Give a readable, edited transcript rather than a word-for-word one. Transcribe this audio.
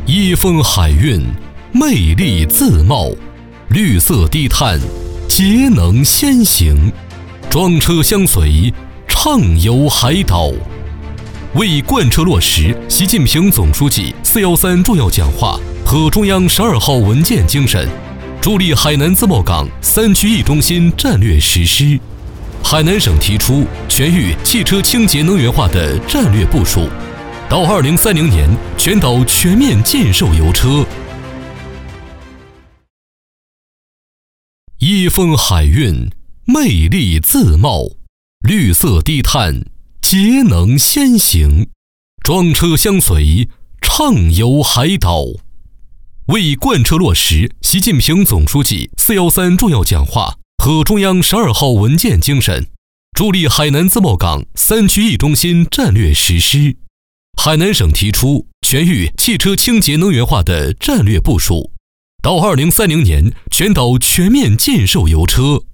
一风海韵，魅力自冒，绿色低碳，节能先行，装车相随，畅游海岛。为贯彻落实习近平总书记413重要讲话和中央12号文件精神，助力海南自贸港3区1中心战略实施，海南省提出全域汽车清洁能源化的战略部署，到2030年全岛全面禁售油车。一风海韵，魅力自冒，绿色低碳，节能先行，装车相随，畅游海岛。为贯彻落实习近平总书记413重要讲话和中央12号文件精神，助力海南自贸港3区1中心战略实施，海南省提出全域汽车清洁能源化的战略部署，到2030年全岛全面禁售油车。